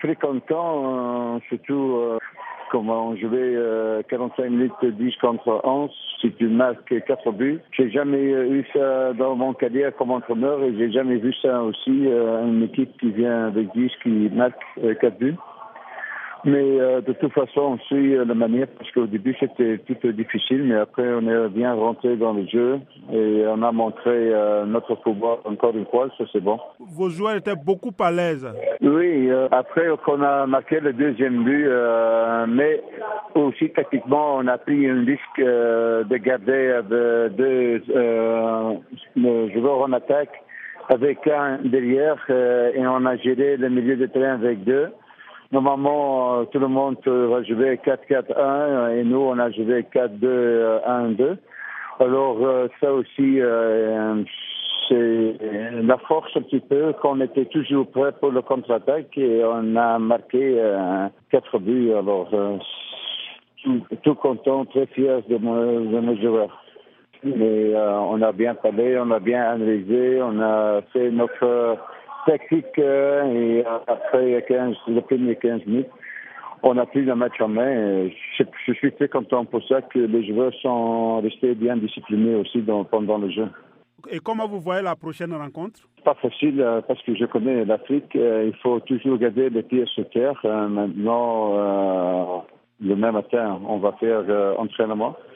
très content, surtout comment on jouait 45 minutes 10 contre 11, si tu marques 4 buts. J'ai jamais eu ça dans mon carrière comme entraîneur et j'ai jamais vu ça aussi, une équipe qui vient avec 10 qui marque 4 buts. Mais de toute façon, on suit la manière parce qu'au début c'était tout difficile, mais après on est bien rentré dans le jeu et on a montré notre pouvoir encore une fois, ça c'est bon. Vos joueurs étaient beaucoup à l'aise. Oui, après qu'on a marqué le deuxième but, mais aussi tactiquement on a pris un risque de garder deux joueurs en attaque avec un derrière et on a géré le milieu de terrain avec deux. Normalement, tout le monde va jouer 4-4-1 et nous, on a joué 4-2-1-2. Alors, ça aussi, c'est la force un petit peu qu'on était toujours prêt pour le contre-attaque et on a marqué 4 buts. Alors, tout content, très fier de nos joueurs. Mais on a bien parlé, on a bien analysé, on a fait notre tactique et après les premiers 15 minutes, on a pris le match en main. Je suis très content pour ça que les joueurs sont restés bien disciplinés aussi pendant le jeu. Et comment vous voyez la prochaine rencontre? Pas facile parce que je connais l'Afrique. Il faut toujours garder les pieds sur terre. Maintenant, le même matin, on va faire entraînement.